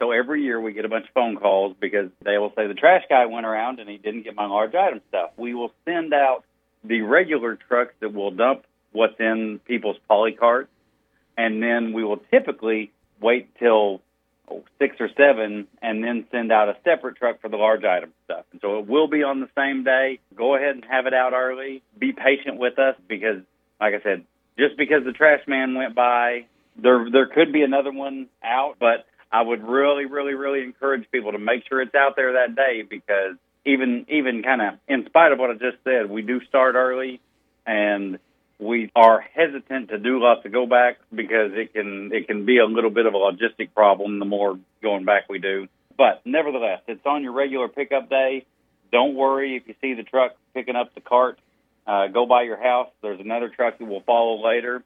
So every year we get a bunch of phone calls because they will say the trash guy went around and he didn't get my large item stuff. We will send out the regular trucks that will dump what's in people's poly carts, and then we will typically wait till 6 or 7 and then send out a separate truck for the large item stuff. And so it will be on the same day. Go ahead and have it out early. Be patient with us because, like I said, just because the trash man went by, there could be another one out, but I would really, really, really encourage people to make sure it's out there that day because even kind of in spite of what I just said, we do start early and we are hesitant to do lots of go back because it can be a little bit of a logistic problem the more going back we do. But nevertheless, it's on your regular pickup day. Don't worry if you see the truck picking up the cart. Go by your house. There's another truck that will follow later.